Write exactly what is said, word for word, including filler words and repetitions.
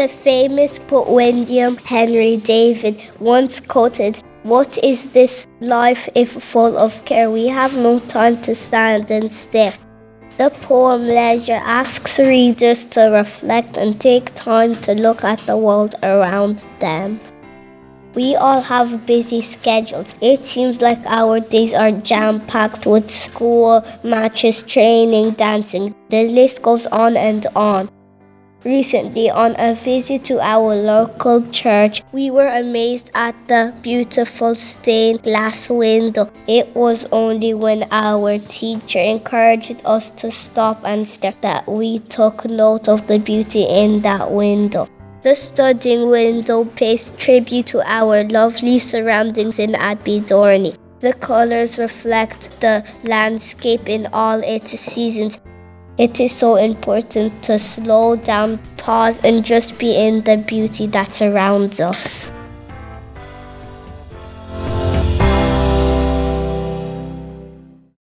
The famous poet William Henry David once quoted, "What is this life if full of care? We have no time to stand and stare." The poem Leisure asks readers to reflect and take time to look at the world around them. We all have busy schedules. It seems like our days are jam-packed with school, matches, training, dancing. The list goes on and on. Recently, on a visit to our local church, we were amazed at the beautiful stained glass window. It was only when our teacher encouraged us to stop and stare that we took note of the beauty in that window. The studying window pays tribute to our lovely surroundings in Abidorni. The colors reflect the landscape in all its seasons. It is so important to slow down, pause, and just be in the beauty that surrounds us.